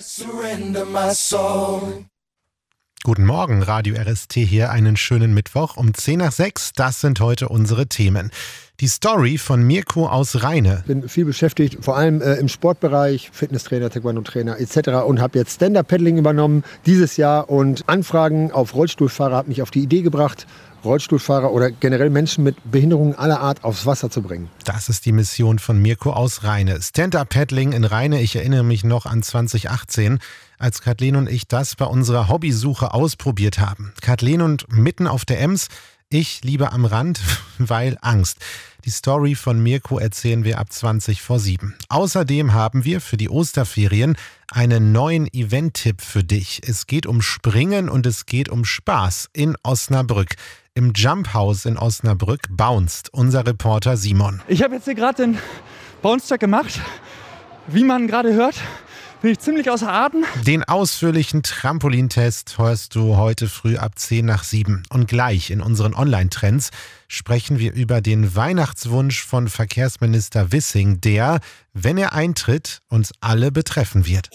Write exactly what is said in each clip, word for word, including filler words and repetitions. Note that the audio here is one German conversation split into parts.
Surrender my soul. Guten Morgen, Radio R S T hier, einen schönen Mittwoch um zehn nach sechs. Das sind heute unsere Themen. Die Story von Mirko aus Rheine. Ich bin viel beschäftigt, vor allem äh, im Sportbereich, Fitnesstrainer, Taekwondo-Trainer et cetera. Und habe jetzt Stand-Up-Paddling übernommen dieses Jahr. Und Anfragen auf Rollstuhlfahrer hat mich auf die Idee gebracht, Rollstuhlfahrer oder generell Menschen mit Behinderungen aller Art aufs Wasser zu bringen. Das ist die Mission von Mirko aus Rheine. Stand-Up-Paddling in Rheine, ich erinnere mich noch an zwanzig achtzehn, als Kathleen und ich das bei unserer Hobbysuche ausprobiert haben. Kathleen und mitten auf der Ems, ich lieber am Rand, weil Angst. Die Story von Mirko erzählen wir ab zwanzig vor sieben. Außerdem haben wir für die Osterferien einen neuen Event-Tipp für dich. Es geht um Springen und es geht um Spaß in Osnabrück. Im Jump House in Osnabrück bounced unser Reporter Simon. Ich habe jetzt hier gerade den Bounce-Tag gemacht. Wie man gerade hört, bin ich ziemlich außer Atem. Den ausführlichen Trampolintest hörst du heute früh ab zehn nach sieben. Und gleich in unseren Online-Trends sprechen wir über den Weihnachtswunsch von Verkehrsminister Wissing, der, wenn er eintritt, uns alle betreffen wird.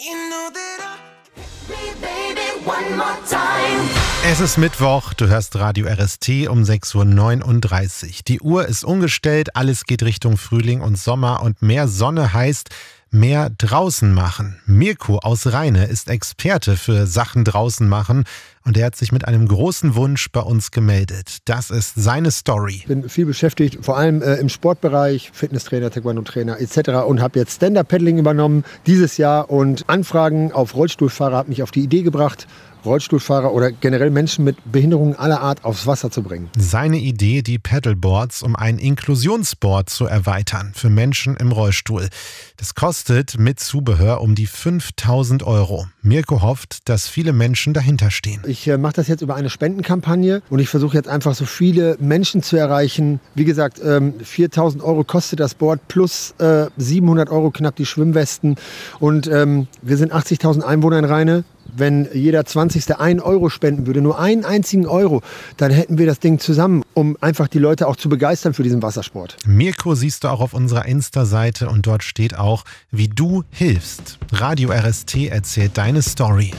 Es ist Mittwoch, du hörst Radio R S T um sechs Uhr neununddreißig. Die Uhr ist umgestellt, alles geht Richtung Frühling und Sommer und mehr Sonne heißt mehr draußen machen. Mirko aus Rheine ist Experte für Sachen draußen machen und er hat sich mit einem großen Wunsch bei uns gemeldet. Das ist seine Story. Ich bin viel beschäftigt, vor allem äh, im Sportbereich, Fitnesstrainer, Taekwondo-Trainer et cetera. Und habe jetzt Stand-Up-Paddling übernommen dieses Jahr. Und Anfragen auf Rollstuhlfahrer hat mich auf die Idee gebracht, Rollstuhlfahrer oder generell Menschen mit Behinderungen aller Art aufs Wasser zu bringen. Seine Idee, die Paddleboards, um ein Inklusionsboard zu erweitern für Menschen im Rollstuhl. Das kostet mit Zubehör um die fünftausend Euro. Mirko hofft, dass viele Menschen dahinter stehen. Ich äh, mache das jetzt über eine Spendenkampagne und ich versuche jetzt einfach so viele Menschen zu erreichen. Wie gesagt, ähm, viertausend Euro kostet das Board plus äh, siebenhundert Euro knapp die Schwimmwesten. Und ähm, wir sind achtzigtausend Einwohner in Rheine. Wenn jeder Zwanzigste einen Euro spenden würde, nur einen einzigen Euro, dann hätten wir das Ding zusammen, um einfach die Leute auch zu begeistern für diesen Wassersport. Mirko siehst du auch auf unserer Insta-Seite und dort steht auch, wie du hilfst. Radio R S T erzählt deine Story.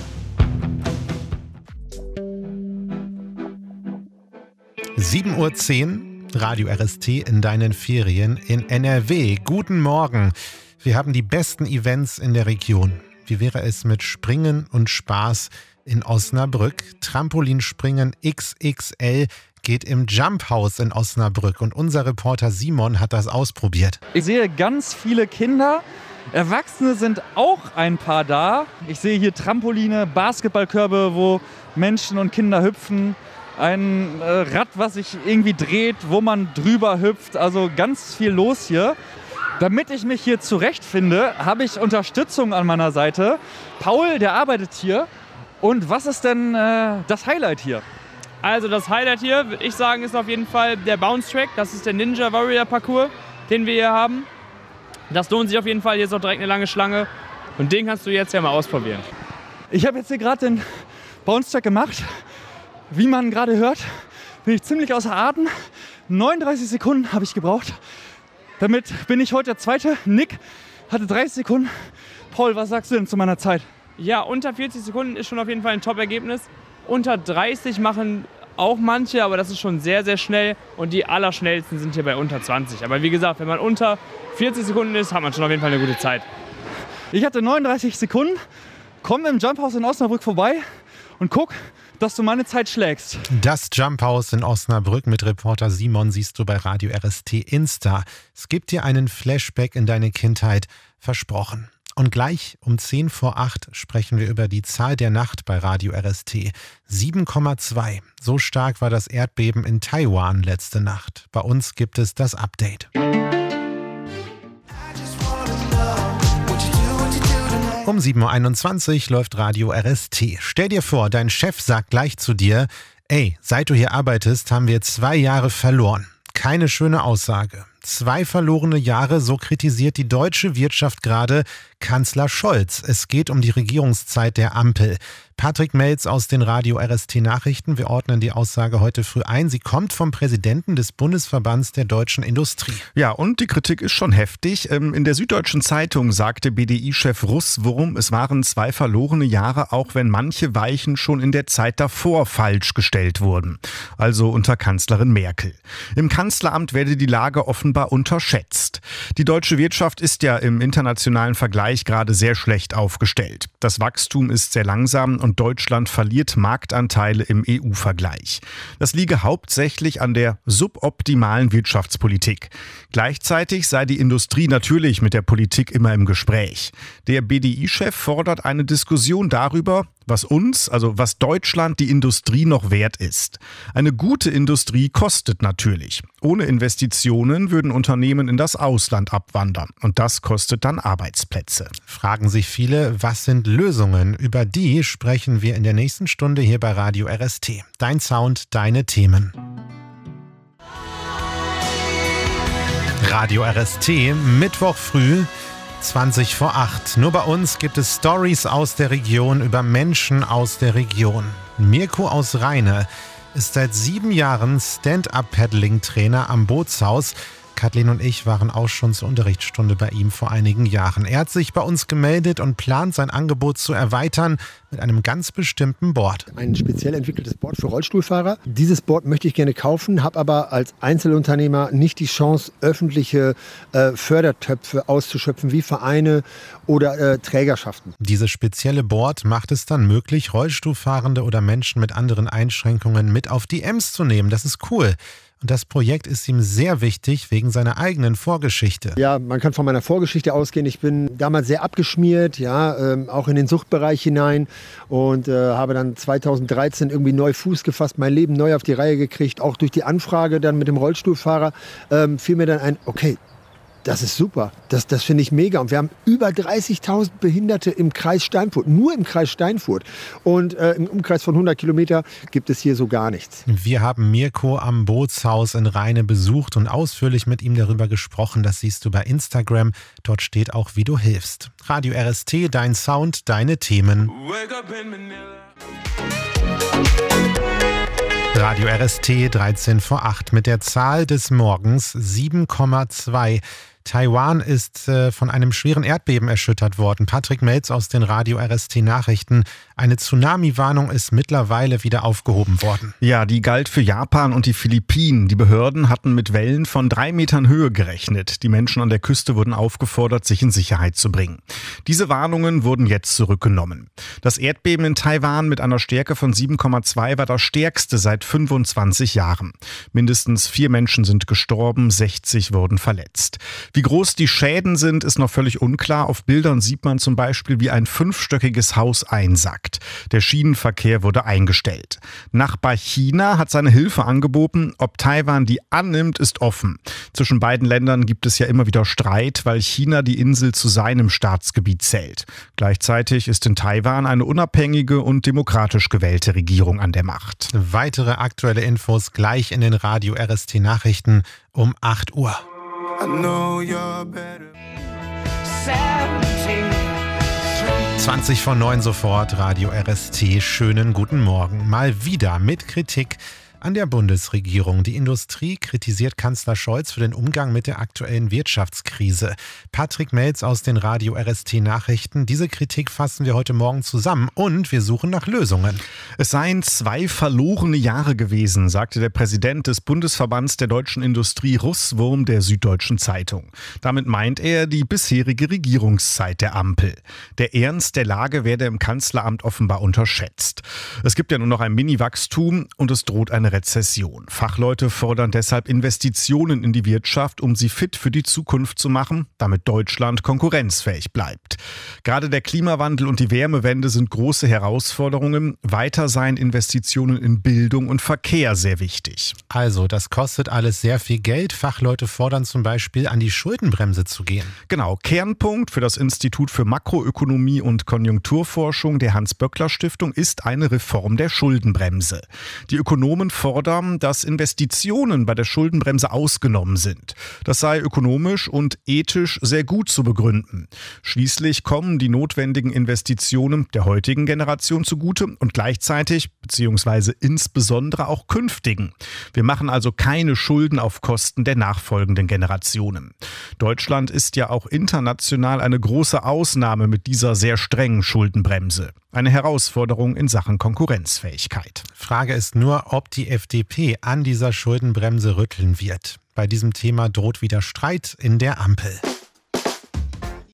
sieben Uhr zehn, Radio R S T in deinen Ferien in N R W. Guten Morgen. Wir haben die besten Events in der Region. Wie wäre es mit Springen und Spaß in Osnabrück? Trampolinspringen X X L geht im Jump House in Osnabrück und unser Reporter Simon hat das ausprobiert. Ich sehe ganz viele Kinder. Erwachsene sind auch ein paar da. Ich sehe hier Trampoline, Basketballkörbe, wo Menschen und Kinder hüpfen. Ein äh, Rad, was sich irgendwie dreht, wo man drüber hüpft. Also ganz viel los hier. Damit ich mich hier zurechtfinde, habe ich Unterstützung an meiner Seite. Paul, der arbeitet hier. Und was ist denn äh, das Highlight hier? Also das Highlight hier, würde ich sagen, ist auf jeden Fall der Bounce Track. Das ist der Ninja Warrior Parcours, den wir hier haben. Das lohnt sich auf jeden Fall. Hier ist auch direkt eine lange Schlange. Und den kannst du jetzt ja mal ausprobieren. Ich habe jetzt hier gerade den Bounce Track gemacht. Wie man gerade hört, bin ich ziemlich außer Atem. neununddreißig Sekunden habe ich gebraucht. Damit bin ich heute der Zweite. Nick hatte dreißig Sekunden. Paul, was sagst du denn zu meiner Zeit? Ja, unter vierzig Sekunden ist schon auf jeden Fall ein Top-Ergebnis. Unter dreißig machen auch manche, aber das ist schon sehr, sehr schnell. Und die allerschnellsten sind hier bei unter zwanzig. Aber wie gesagt, wenn man unter vierzig Sekunden ist, hat man schon auf jeden Fall eine gute Zeit. Ich hatte neununddreißig Sekunden, komm im Jump House in Osnabrück vorbei und guck, dass du meine Zeit schlägst. Das Jump House in Osnabrück mit Reporter Simon siehst du bei Radio R S T Insta. Es gibt dir einen Flashback in deine Kindheit, versprochen. Und gleich um zehn vor acht sprechen wir über die Zahl der Nacht bei Radio R S T. sieben Komma zwei. So stark war das Erdbeben in Taiwan letzte Nacht. Bei uns gibt es das Update. Um sieben Uhr einundzwanzig läuft Radio R S T. Stell dir vor, dein Chef sagt gleich zu dir, ey, seit du hier arbeitest, haben wir zwei Jahre verloren. Keine schöne Aussage. Zwei verlorene Jahre, so kritisiert die deutsche Wirtschaft gerade Kanzler Scholz. Es geht um die Regierungszeit der Ampel. Patrick Melz aus den Radio R S T Nachrichten. Wir ordnen die Aussage heute früh ein. Sie kommt vom Präsidenten des Bundesverbands der deutschen Industrie. Ja, und die Kritik ist schon heftig. In der Süddeutschen Zeitung sagte B D I-Chef Russwurm, es waren zwei verlorene Jahre, auch wenn manche Weichen schon in der Zeit davor falsch gestellt wurden. Also unter Kanzlerin Merkel. Im Kanzleramt werde die Lage offenbar unterschätzt. Die deutsche Wirtschaft ist ja im internationalen Vergleich gerade sehr schlecht aufgestellt. Das Wachstum ist sehr langsam und Deutschland verliert Marktanteile im E U-Vergleich. Das liege hauptsächlich an der suboptimalen Wirtschaftspolitik. Gleichzeitig sei die Industrie natürlich mit der Politik immer im Gespräch. Der B D I-Chef fordert eine Diskussion darüber, was uns, also was Deutschland, die Industrie noch wert ist. Eine gute Industrie kostet natürlich. Ohne Investitionen würden Unternehmen in das Ausland abwandern. Und das kostet dann Arbeitsplätze. Fragen sich viele, was sind Lösungen? Über die sprechen wir in der nächsten Stunde hier bei Radio R S T. Dein Sound, deine Themen. Radio R S T, Mittwoch früh, zwanzig vor acht. Nur bei uns gibt es Stories aus der Region über Menschen aus der Region. Mirko aus Rheine ist seit sieben Jahren Stand-Up-Paddling-Trainer am Bootshaus. Kathleen und ich waren auch schon zur Unterrichtsstunde bei ihm vor einigen Jahren. Er hat sich bei uns gemeldet und plant, sein Angebot zu erweitern mit einem ganz bestimmten Board. Ein speziell entwickeltes Board für Rollstuhlfahrer. Dieses Board möchte ich gerne kaufen, habe aber als Einzelunternehmer nicht die Chance, öffentliche äh, Fördertöpfe auszuschöpfen, wie Vereine oder äh, Trägerschaften. Dieses spezielle Board macht es dann möglich, Rollstuhlfahrende oder Menschen mit anderen Einschränkungen mit auf die Ems zu nehmen. Das ist cool. Und das Projekt ist ihm sehr wichtig wegen seiner eigenen Vorgeschichte. Ja, man kann von meiner Vorgeschichte ausgehen. Ich bin damals sehr abgeschmiert, ja, ähm, auch in den Suchtbereich hinein und äh, habe dann zweitausenddreizehn irgendwie neu Fuß gefasst, mein Leben neu auf die Reihe gekriegt. Auch durch die Anfrage dann mit dem Rollstuhlfahrer ähm, fiel mir dann ein, okay, das ist super, das, das finde ich mega. Und wir haben über dreißigtausend Behinderte im Kreis Steinfurt, nur im Kreis Steinfurt. Und äh, im Umkreis von hundert Kilometer gibt es hier so gar nichts. Wir haben Mirko am Bootshaus in Rheine besucht und ausführlich mit ihm darüber gesprochen. Das siehst du bei Instagram. Dort steht auch, wie du hilfst. Radio R S T, dein Sound, deine Themen. Radio R S T, dreizehn vor acht mit der Zahl des Morgens sieben Komma zwei. Taiwan ist äh, von einem schweren Erdbeben erschüttert worden. Patrick Melz aus den Radio R S T Nachrichten. Eine Tsunami-Warnung ist mittlerweile wieder aufgehoben worden. Ja, die galt für Japan und die Philippinen. Die Behörden hatten mit Wellen von drei Metern Höhe gerechnet. Die Menschen an der Küste wurden aufgefordert, sich in Sicherheit zu bringen. Diese Warnungen wurden jetzt zurückgenommen. Das Erdbeben in Taiwan mit einer Stärke von sieben Komma zwei war das stärkste seit fünfundzwanzig Jahren. Mindestens vier Menschen sind gestorben, sechzig wurden verletzt. Wie groß die Schäden sind, ist noch völlig unklar. Auf Bildern sieht man zum Beispiel, wie ein fünfstöckiges Haus einsackt. Der Schienenverkehr wurde eingestellt. Nachbar China hat seine Hilfe angeboten. Ob Taiwan die annimmt, ist offen. Zwischen beiden Ländern gibt es ja immer wieder Streit, weil China die Insel zu seinem Staatsgebiet zählt. Gleichzeitig ist in Taiwan eine unabhängige und demokratisch gewählte Regierung an der Macht. Weitere aktuelle Infos gleich in den Radio R S T Nachrichten um acht Uhr. zwanzig vor neun sofort, Radio R S T. Schönen guten Morgen. Mal wieder mit Kritik an der Bundesregierung. Die Industrie kritisiert Kanzler Scholz für den Umgang mit der aktuellen Wirtschaftskrise. Patrick Melz aus den Radio R S T Nachrichten. Diese Kritik fassen wir heute Morgen zusammen und wir suchen nach Lösungen. Es seien zwei verlorene Jahre gewesen, sagte der Präsident des Bundesverbands der deutschen Industrie Russwurm der Süddeutschen Zeitung. Damit meint er die bisherige Regierungszeit der Ampel. Der Ernst der Lage werde im Kanzleramt offenbar unterschätzt. Es gibt ja nur noch ein Mini-Wachstum und es droht eine Rezession. Fachleute fordern deshalb Investitionen in die Wirtschaft, um sie fit für die Zukunft zu machen, damit Deutschland konkurrenzfähig bleibt. Gerade der Klimawandel und die Wärmewende sind große Herausforderungen. Weiter seien Investitionen in Bildung und Verkehr sehr wichtig. Also, das kostet alles sehr viel Geld. Fachleute fordern zum Beispiel, an die Schuldenbremse zu gehen. Genau, Kernpunkt für das Institut für Makroökonomie und Konjunkturforschung der Hans-Böckler-Stiftung ist eine Reform der Schuldenbremse. Die Ökonomen fordern, dass Investitionen bei der Schuldenbremse ausgenommen sind. Das sei ökonomisch und ethisch sehr gut zu begründen. Schließlich kommen die notwendigen Investitionen der heutigen Generation zugute und gleichzeitig bzw. insbesondere auch künftigen. Wir machen also keine Schulden auf Kosten der nachfolgenden Generationen. Deutschland ist ja auch international eine große Ausnahme mit dieser sehr strengen Schuldenbremse. Eine Herausforderung in Sachen Konkurrenzfähigkeit. Frage ist nur, ob die F D P an dieser Schuldenbremse rütteln wird. Bei diesem Thema droht wieder Streit in der Ampel.